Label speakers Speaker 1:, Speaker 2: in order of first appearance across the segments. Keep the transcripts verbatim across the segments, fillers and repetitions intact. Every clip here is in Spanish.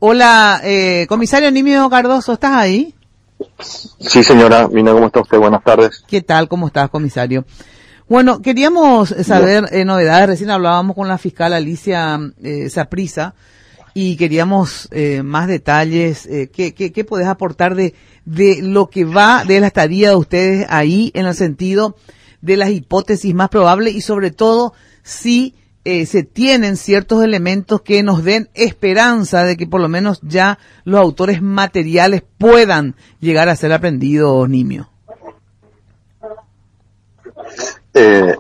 Speaker 1: Hola, eh, comisario Nimio Cardoso, ¿estás ahí?
Speaker 2: Sí, señora Mina, ¿cómo está usted? Buenas tardes.
Speaker 1: ¿Qué tal? ¿Cómo estás, comisario? Bueno, queríamos saber eh, novedades. Recién hablábamos con la fiscal Alicia eh, Saprissa y queríamos eh, más detalles. Eh, ¿qué, qué, qué podés aportar de, de lo que va de la estadía de ustedes ahí en el sentido de las hipótesis más probables y sobre todo si eh, se tienen ciertos elementos que nos den esperanza de que por lo menos ya los autores materiales puedan llegar a ser aprendidos, Nimio?
Speaker 2: Eh,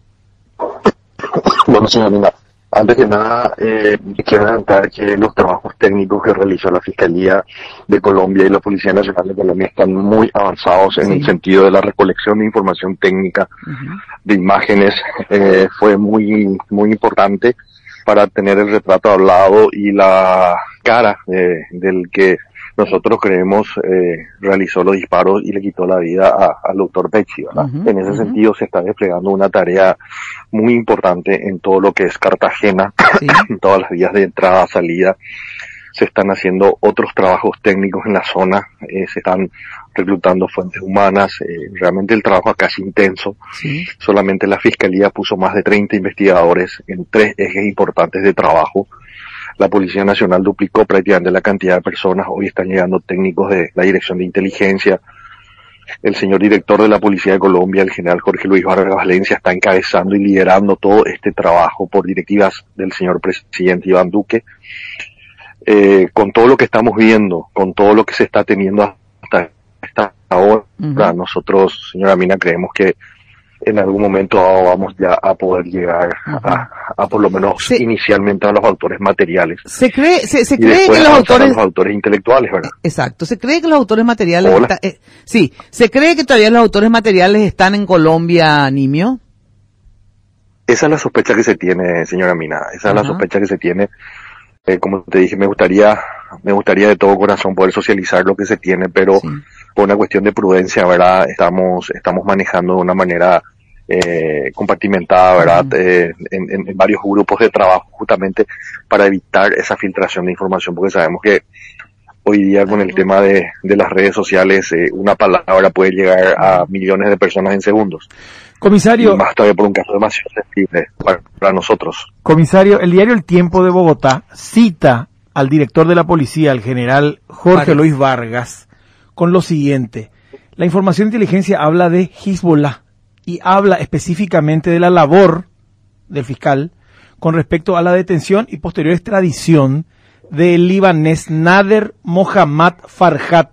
Speaker 2: bueno, señora Mina, antes que nada, eh, quiero adelantar que los trabajos técnicos que realizó la Fiscalía de Colombia y la Policía Nacional de Colombia están muy avanzados en sí. el sentido de la recolección de información técnica, uh-huh. de imágenes. Eh, fue muy, muy importante para tener el retrato hablado y la cara eh, del que nosotros creemos eh, realizó los disparos y le quitó la vida a, al doctor Pecci, ¿verdad? Uh-huh, en ese uh-huh. sentido se está desplegando una tarea muy importante en todo lo que es Cartagena, sí. en todas las vías de entrada, salida. Se están haciendo otros trabajos técnicos en la zona, eh, se están reclutando fuentes humanas, eh, realmente el trabajo acá es intenso. Sí. Solamente la Fiscalía puso más de treinta investigadores en tres ejes importantes de trabajo. La Policía Nacional duplicó prácticamente la cantidad de personas. Hoy están llegando técnicos de la Dirección de Inteligencia. El señor director de la Policía de Colombia, el general Jorge Luis Vargas Valencia, está encabezando y liderando todo este trabajo por directivas del señor presidente Iván Duque. Eh, con todo lo que estamos viendo, con todo lo que se está teniendo hasta esta hora, uh-huh. nosotros, señora Mina, creemos que en algún momento vamos ya a poder llegar uh-huh. a, a por lo menos se, inicialmente a los autores materiales.
Speaker 1: Se cree, se, se cree que los autores,
Speaker 2: los autores intelectuales, ¿verdad?
Speaker 1: Exacto, se cree que los autores materiales, está, eh, sí, se cree que todavía los autores materiales están en Colombia, Nimio.
Speaker 2: Esa es la sospecha que se tiene, señora Mina, esa uh-huh. es la sospecha que se tiene. Eh, como te dije, me gustaría, me gustaría de todo corazón poder socializar lo que se tiene, pero sí. por una cuestión de prudencia, ¿verdad? Estamos, estamos manejando de una manera eh, compartimentada, ¿verdad? Uh-huh. Eh, en, en, en varios grupos de trabajo justamente para evitar esa filtración de información, porque sabemos que hoy día con el tema de, de las redes sociales, eh, una palabra puede llegar a millones de personas en segundos.
Speaker 3: Comisario.
Speaker 2: Y más todavía por un caso demasiado sensible para, para nosotros.
Speaker 3: Comisario, el diario El Tiempo de Bogotá cita al director de la policía, el general Jorge Vargas. Luis Vargas, con lo siguiente. La información de inteligencia habla de Hezbollah y habla específicamente de la labor del fiscal con respecto a la detención y posterior extradición del libanés Nader Mohammad Farhat,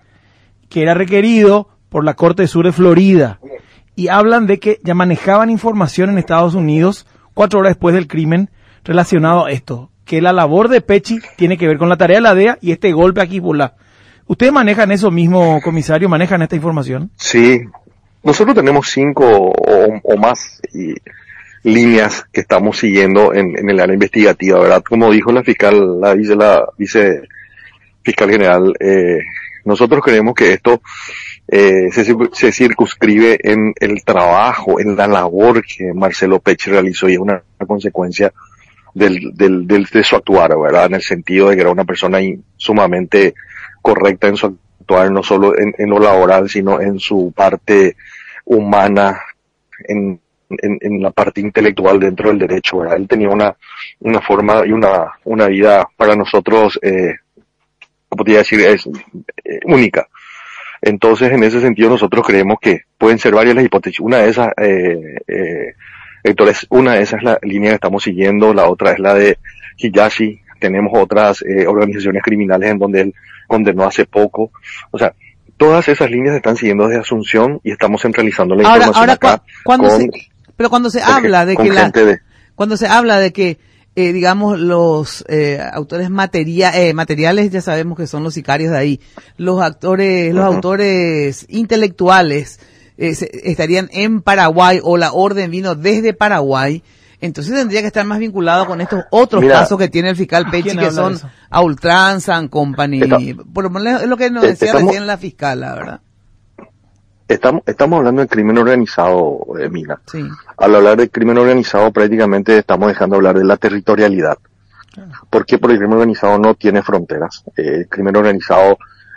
Speaker 3: que era requerido por la Corte Sur de Florida. Y hablan de que ya manejaban información en Estados Unidos cuatro horas después del crimen relacionado a esto, que la labor de Pecci tiene que ver con la tarea de la D E A y este golpe a Hezbollah. ¿Ustedes manejan eso mismo, comisario? ¿Manejan esta información?
Speaker 2: Sí, nosotros tenemos cinco o, o más y, líneas que estamos siguiendo en, en el área investigativa, ¿verdad? Como dijo la fiscal, la vice, la vice fiscal general, eh, nosotros creemos que esto Eh, se, se circunscribe en el trabajo, en la labor que Marcelo Pecci realizó y es una, una consecuencia del, del, del, de su actuar, ¿verdad? En el sentido de que era una persona in, sumamente correcta en su actuar, no solo en, en lo laboral, sino en su parte humana, en, en, en la parte intelectual dentro del derecho, ¿verdad? Él tenía una, una forma y una, una vida para nosotros, eh, como podría decir, es eh, única. Entonces, en ese sentido, nosotros creemos que pueden ser varias las hipótesis. Una de esas, eh, eh, Héctor, es, una de esas es la línea que estamos siguiendo, la otra es la de Hijazi. Tenemos otras eh, organizaciones criminales en donde él condenó hace poco. O sea, todas esas líneas se están siguiendo desde Asunción y estamos centralizando la
Speaker 1: ahora,
Speaker 2: información
Speaker 1: ahora,
Speaker 2: acá.
Speaker 1: Cuando
Speaker 2: con,
Speaker 1: se, pero cuando se habla de que la, de, cuando se habla de que Eh, digamos, los eh, autores materia, eh, materiales, ya sabemos que son los sicarios de ahí. Los actores, los uh-huh. autores intelectuales eh, se, estarían en Paraguay o la orden vino desde Paraguay. Entonces tendría que estar más vinculado con estos otros Mira, casos que tiene el fiscal Pecci, que son a ultranza, and company. Está, Por lo menos es lo que nos decía estamos, recién la fiscal, la verdad.
Speaker 2: Estamos, estamos hablando de crimen organizado, eh, Mina.
Speaker 1: Sí.
Speaker 2: Al hablar de crimen organizado prácticamente estamos dejando de hablar de la territorialidad. ¿Por qué? Porque el crimen organizado no tiene fronteras. Eh, el crimen organizado,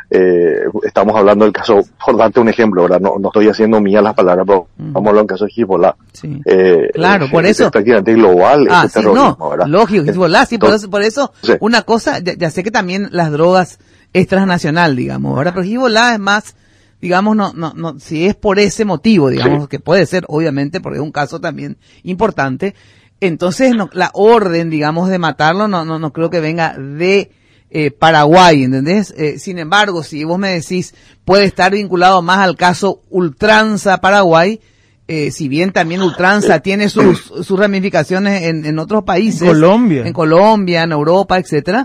Speaker 2: eh, estamos hablando del caso, por darte un ejemplo, ¿verdad? No, no estoy haciendo mías las palabras, pero mm. vamos a hablar del caso de Hezbollah.
Speaker 1: Sí.
Speaker 2: Eh,
Speaker 1: claro,
Speaker 2: eh,
Speaker 1: por eso.
Speaker 2: Es prácticamente global
Speaker 1: ah,
Speaker 2: ese
Speaker 1: sí,
Speaker 2: terrorismo,
Speaker 1: no,
Speaker 2: ¿verdad?
Speaker 1: Lógico, Hezbollah, sí,
Speaker 2: Entonces,
Speaker 1: por eso, por eso
Speaker 2: sí.
Speaker 1: una cosa, ya, ya sé que también las drogas es transnacional, digamos, ¿verdad? Pero Hezbollah es más, digamos, no, no, no, si es por ese motivo, digamos, sí. que puede ser, obviamente, porque es un caso también importante, entonces no, la orden, digamos, de matarlo no, no, no creo que venga de eh, Paraguay, ¿entendés? Eh, sin embargo, si vos me decís, puede estar vinculado más al caso Ultranza Paraguay, eh, si bien también Ultranza tiene sus, sus ramificaciones en, en otros países.
Speaker 3: En Colombia.
Speaker 1: En Colombia, en Europa, etcétera.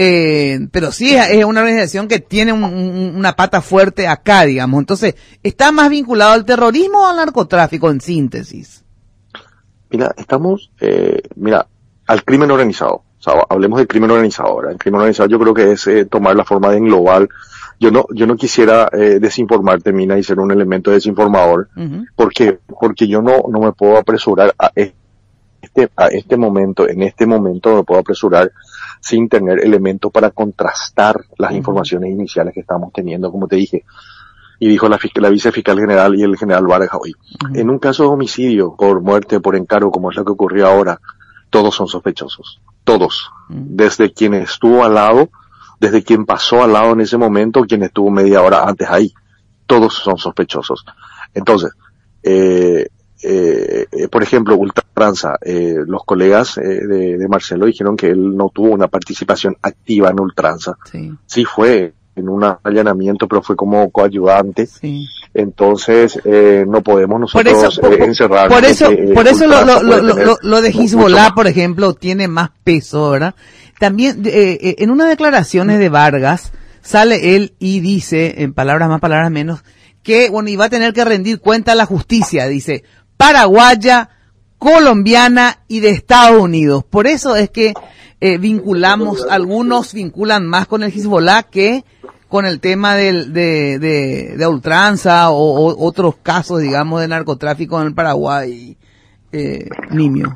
Speaker 1: Eh, pero sí es, es una organización que tiene un, un, una pata fuerte acá, digamos. Entonces, ¿está más vinculado al terrorismo o al narcotráfico, en síntesis?
Speaker 2: Mira, estamos, eh, mira, al crimen organizado. O sea, hablemos del crimen organizado ahora. El crimen organizado yo creo que es eh, tomar la forma de englobar. Yo no, yo no quisiera eh, desinformarte, Mina, y ser un elemento desinformador, uh-huh. porque, porque yo no, no me puedo apresurar a este, a este momento, en este momento no me puedo apresurar sin tener elementos para contrastar las uh-huh. informaciones iniciales que estamos teniendo, como te dije. Y dijo la, la vicefiscal general y el general Vargas hoy. Uh-huh. En un caso de homicidio por muerte, por encargo, como es lo que ocurrió ahora, todos son sospechosos. Todos. Uh-huh. Desde quien estuvo al lado, desde quien pasó al lado en ese momento, quien estuvo media hora antes ahí. Todos son sospechosos. Entonces, eh, eh, eh, por ejemplo, Ultranza, eh, los colegas eh, de, de Marcelo dijeron que él no tuvo una participación activa en Ultranza. Sí, sí fue en un allanamiento, pero fue como coayudante. Sí. Entonces, eh, no podemos nosotros por eso, eh, encerrarnos.
Speaker 1: Por eso,
Speaker 2: que,
Speaker 1: por eso lo, lo, lo, lo, lo de Hezbollah, por ejemplo, tiene más peso, ¿verdad? También, eh, en unas declaraciones de Vargas, sale él y dice, en palabras más, palabras menos, que, bueno, iba a tener que rendir cuenta a la justicia, dice, paraguaya, colombiana y de Estados Unidos. Por eso es que eh, vinculamos, algunos vinculan más con el Hezbollah que con el tema del, de, de, de ultranza o, o otros casos, digamos, de narcotráfico en el Paraguay, eh, Nimio.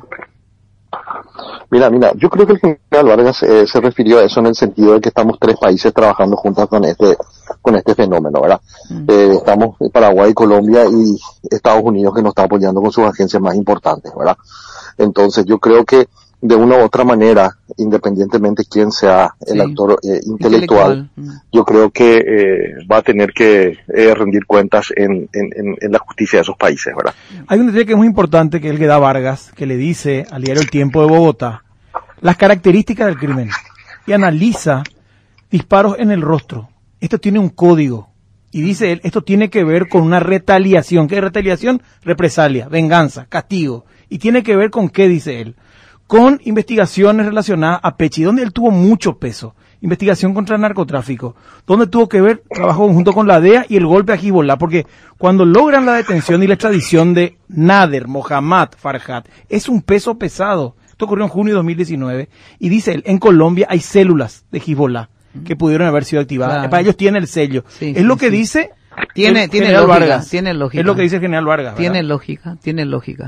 Speaker 2: Mira, mira, yo creo que el general Vargas eh, se refirió a eso en el sentido de que estamos tres países trabajando juntos con este con este fenómeno, ¿verdad? Mm. Eh, estamos Paraguay, Colombia y Estados Unidos, que nos está apoyando con sus agencias más importantes, ¿verdad? Entonces yo creo que de una u otra manera, independientemente quién sea el sí. actor eh, intelectual, intelectual, yo creo que eh, va a tener que eh, rendir cuentas en, en, en, en la justicia de esos países, ¿verdad?
Speaker 3: Hay un detalle que es muy importante, que es el que da Vargas, que le dice al diario El Tiempo de Bogotá las características del crimen y analiza disparos en el rostro. Esto tiene un código y dice él, esto tiene que ver con una retaliación. ¿Qué es retaliación? Represalia, venganza, castigo. ¿Y tiene que ver con qué, dice él? Con investigaciones relacionadas a Pechi, donde él tuvo mucho peso. Investigación contra el narcotráfico, donde tuvo que ver trabajo conjunto con la D E A y el golpe a Hezbollah, porque cuando logran la detención y la extradición de Nader Mohammad Farhat, es un peso pesado. Esto ocurrió en junio de dos mil diecinueve, y dice él, en Colombia hay células de Hezbollah que pudieron haber sido activadas. Claro. Para ellos tienen el sello. Sí, es sí, lo que sí. dice
Speaker 1: tiene,
Speaker 3: el
Speaker 1: tiene
Speaker 3: general
Speaker 1: lógica,
Speaker 3: Vargas.
Speaker 1: Tiene lógica.
Speaker 3: Es lo que dice el general Vargas, ¿verdad?
Speaker 1: Tiene lógica, tiene lógica.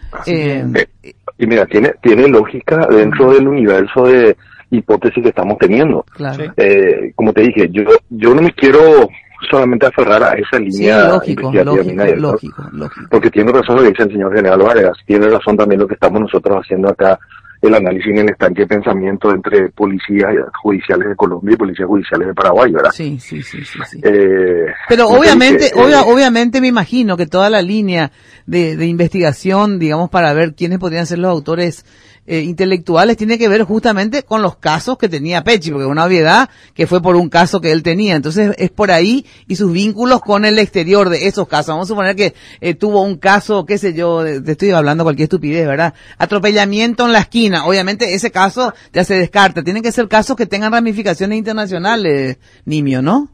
Speaker 2: Eh, eh, y mira, tiene tiene lógica dentro del universo de hipótesis que estamos teniendo.
Speaker 1: Claro.
Speaker 2: Eh, como te dije, yo yo no me quiero solamente aferrar a esa línea
Speaker 1: sí, lógico,
Speaker 2: investigativa,
Speaker 1: lógico, lógico, lógico.
Speaker 2: Porque tiene razón lo que dice el señor general Vargas, tiene razón también lo que estamos nosotros haciendo acá, el análisis en el estanque de pensamiento entre policías judiciales de Colombia y policías judiciales de Paraguay, ¿verdad?
Speaker 1: Sí, sí, sí, sí. sí.
Speaker 2: Eh,
Speaker 1: Pero obviamente,
Speaker 2: dije,
Speaker 1: obvia,
Speaker 2: eh,
Speaker 1: obviamente me imagino que toda la línea de, de investigación, digamos, para ver quiénes podrían ser los autores eh, intelectuales, tiene que ver justamente con los casos que tenía Pechi, porque es una obviedad que fue por un caso que él tenía. Entonces es por ahí y sus vínculos con el exterior de esos casos. Vamos a suponer que eh, tuvo un caso, qué sé yo, te estoy hablando cualquier estupidez, ¿verdad? Atropellamiento en la esquina. Obviamente ese caso ya se descarta. Tienen que ser casos que tengan ramificaciones internacionales, Nimio, ¿no?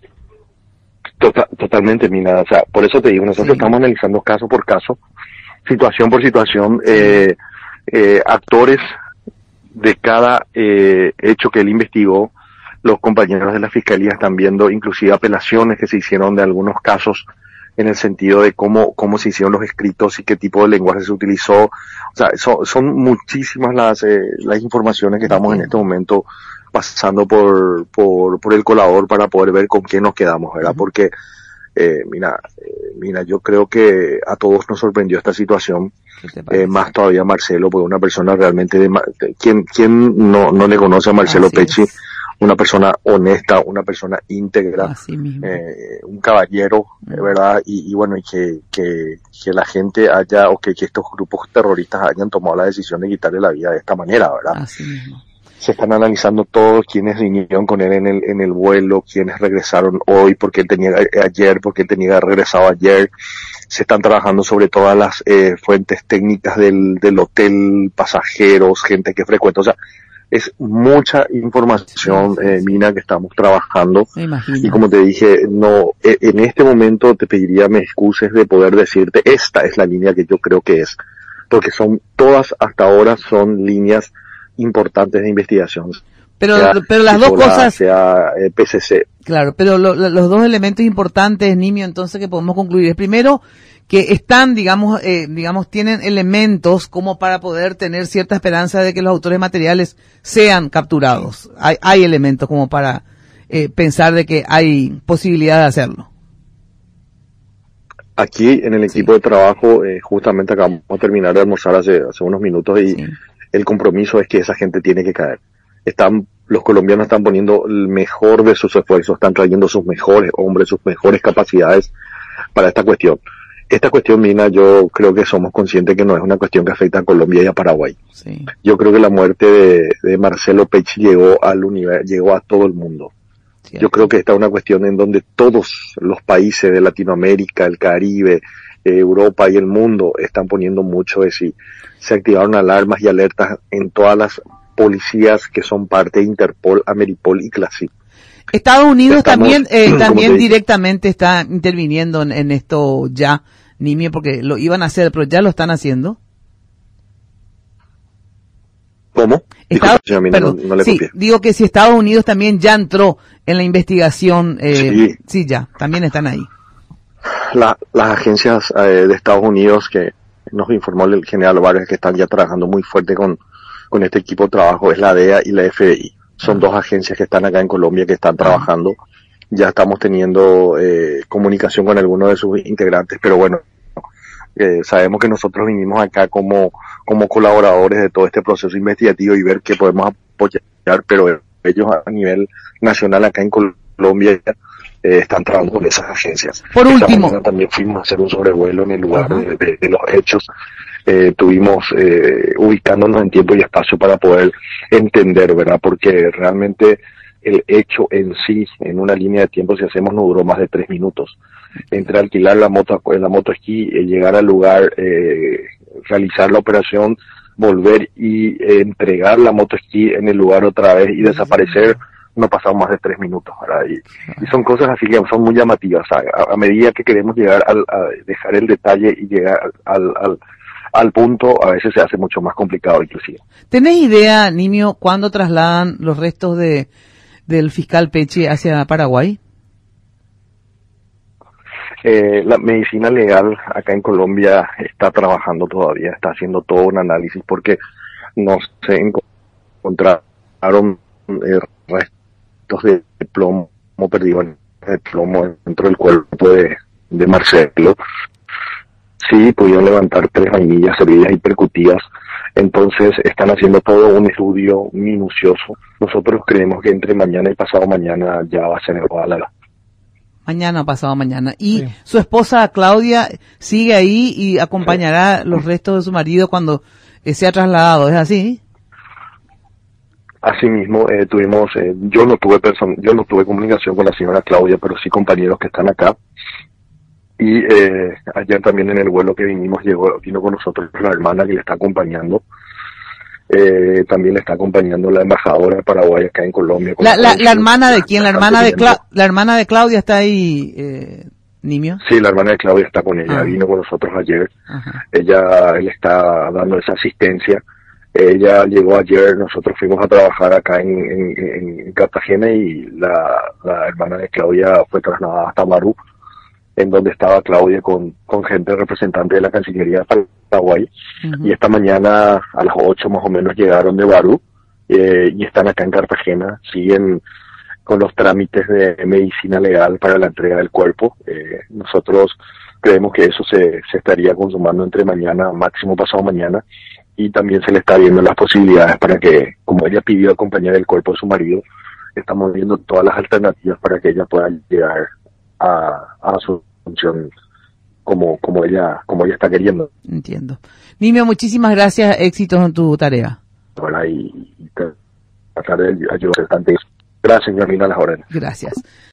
Speaker 2: Total, totalmente, Mina. O sea, por eso te digo, nosotros sí. estamos analizando caso por caso, situación por situación, sí. eh, eh, actores de cada eh, hecho que él investigó. Los compañeros de la fiscalía están viendo inclusive apelaciones que se hicieron de algunos casos en el sentido de cómo, cómo se hicieron los escritos y qué tipo de lenguaje se utilizó. O sea, son, son muchísimas las, eh, las informaciones que estamos en este momento pasando por, por, por el colador para poder ver con quién nos quedamos, ¿verdad? Porque, eh, mira, eh, mira, yo creo que a todos nos sorprendió esta situación, eh, más todavía a Marcelo, porque una persona realmente de, de ¿quién, quién no, no le conoce a Marcelo
Speaker 1: Así
Speaker 2: Pecci?
Speaker 1: Es.
Speaker 2: Una persona honesta, una persona íntegra, eh, un caballero, mm. ¿verdad? Y, y bueno, y que, que, que la gente haya, o que, que estos grupos terroristas hayan tomado la decisión de quitarle la vida de esta manera, ¿verdad?
Speaker 1: Así mismo.
Speaker 2: Se están analizando todos quienes vinieron con él en el, en el vuelo, quienes regresaron hoy, porque él tenía ayer, porque él tenía regresado ayer. Se están trabajando sobre todas las eh, fuentes técnicas del, del hotel, pasajeros, gente que frecuenta, o sea, es mucha información, sí, sí, eh, Mina, que estamos trabajando.
Speaker 1: Me imagino.
Speaker 2: Y como te dije, no, en este momento te pediría me excuses de poder decirte, esta es la línea que yo creo que es. Porque son, todas hasta ahora son líneas importantes de investigación.
Speaker 1: Pero, sea, pero las dos cosas.
Speaker 2: Sea eh, P C C.
Speaker 1: Claro, pero lo, lo, los dos elementos importantes, Nimio, entonces que podemos concluir. Es primero, que están, digamos, eh, digamos, tienen elementos como para poder tener cierta esperanza de que los autores materiales sean capturados. Hay, hay elementos como para eh, pensar de que hay posibilidad de hacerlo.
Speaker 2: Aquí en el equipo sí. de trabajo, eh, justamente acabamos de terminar de almorzar hace, hace unos minutos y sí. el compromiso es que esa gente tiene que caer. Están, los colombianos están poniendo el mejor de sus esfuerzos, están trayendo sus mejores hombres, sus mejores capacidades para esta cuestión. Esta cuestión, Mina, yo creo que somos conscientes que no es una cuestión que afecta a Colombia y a Paraguay.
Speaker 1: Sí.
Speaker 2: Yo creo que la muerte de, de Marcelo Pecci llegó al universo, llegó a todo el mundo. Sí, yo creo que esta es una cuestión en donde todos los países de Latinoamérica, el Caribe, eh, Europa y el mundo están poniendo mucho de sí. Se activaron alarmas y alertas en todas las policías que son parte de Interpol, Ameripol y CLASIC.
Speaker 1: Estados Unidos
Speaker 2: Estamos,
Speaker 1: también eh, también directamente está interviniendo en, en esto ya, Nimio, porque lo iban a hacer, pero ya lo están haciendo.
Speaker 2: ¿Cómo?
Speaker 1: Estados,
Speaker 2: Disculpa, mí
Speaker 1: perdón,
Speaker 2: no, no le
Speaker 1: sí,
Speaker 2: copié.
Speaker 1: digo que si Estados Unidos también ya entró en la investigación, eh,
Speaker 2: sí.
Speaker 1: sí, ya, también están ahí.
Speaker 2: La, las agencias eh, de Estados Unidos, que nos informó el general Vargas, que están ya trabajando muy fuerte con, con este equipo de trabajo, es la D E A y la F B I. Son dos agencias que están acá en Colombia que están trabajando. Ya estamos teniendo eh, comunicación con algunos de sus integrantes, pero bueno, eh, sabemos que nosotros vinimos acá como, como colaboradores de todo este proceso investigativo y ver qué podemos apoyar, pero ellos a nivel nacional acá en Colombia eh, están trabajando con esas agencias.
Speaker 1: Por último.
Speaker 2: También fuimos a hacer un sobrevuelo en el lugar de, de, de los hechos. Eh, tuvimos eh, ubicándonos en tiempo y espacio para poder entender, ¿verdad? Porque realmente el hecho en sí, en una línea de tiempo, si hacemos, no duró más de tres minutos. Entre alquilar la moto, la moto esquí, eh, llegar al lugar, eh, realizar la operación, volver y eh, entregar la moto esquí en el lugar otra vez y desaparecer, no pasamos más de tres minutos, ¿verdad? Y, y son cosas así que son muy llamativas. A, a medida que queremos llegar al, a dejar el detalle y llegar al, al al punto, a veces se hace mucho más complicado inclusive.
Speaker 1: ¿Tenés idea, Nimio, cuándo trasladan los restos de del fiscal Pecci hacia Paraguay?
Speaker 2: Eh, la medicina legal acá en Colombia está trabajando todavía, está haciendo todo un análisis porque no se encontraron eh, restos de plomo perdido, de plomo dentro del cuerpo de, de Marcelo. Sí, pudieron levantar tres vainillas, heridas y percutidas, entonces están haciendo todo un estudio minucioso. Nosotros creemos que entre mañana y pasado mañana ya va a ser evaluada.
Speaker 1: Mañana o pasado mañana. ¿Y sí. su esposa Claudia sigue ahí y acompañará sí. los restos de su marido cuando eh, sea trasladado? ¿Es así?
Speaker 2: Así mismo, eh, tuvimos, eh, yo no tuve person- yo no tuve comunicación con la señora Claudia, pero sí compañeros que están acá. Y eh, ayer también en el vuelo que vinimos llegó vino con nosotros la hermana que le está acompañando. Eh, también le está acompañando la embajadora de Paraguay acá en Colombia.
Speaker 1: La, la, la hermana de quién, la hermana de Cla- la hermana de Claudia está ahí, eh, Nimio.
Speaker 2: Sí, la hermana de Claudia está con ella, ah. vino con nosotros ayer. Ajá. Ella le está dando esa asistencia. Ella llegó ayer, nosotros fuimos a trabajar acá en, en, en Cartagena y la, la hermana de Claudia fue trasladada hasta Barú. en donde estaba Claudia con, con gente representante de la Cancillería de Paraguay. Uh-huh. Y esta mañana a las ocho más o menos llegaron de Barú eh, y están acá en Cartagena, siguen con los trámites de medicina legal para la entrega del cuerpo. Eh, nosotros creemos que eso se, se estaría consumando entre mañana, máximo pasado mañana, y también se le está viendo las posibilidades para que, como ella pidió acompañar el cuerpo de su marido, estamos viendo todas las alternativas para que ella pueda llegar a, a su función como, como ella, como ella está queriendo.
Speaker 1: Entiendo. Nimio, muchísimas gracias, éxitos en tu tarea.
Speaker 2: Bueno, y, y tratar de ayudar bastante. Gracias, Carolina, a las órdenes.
Speaker 1: Gracias.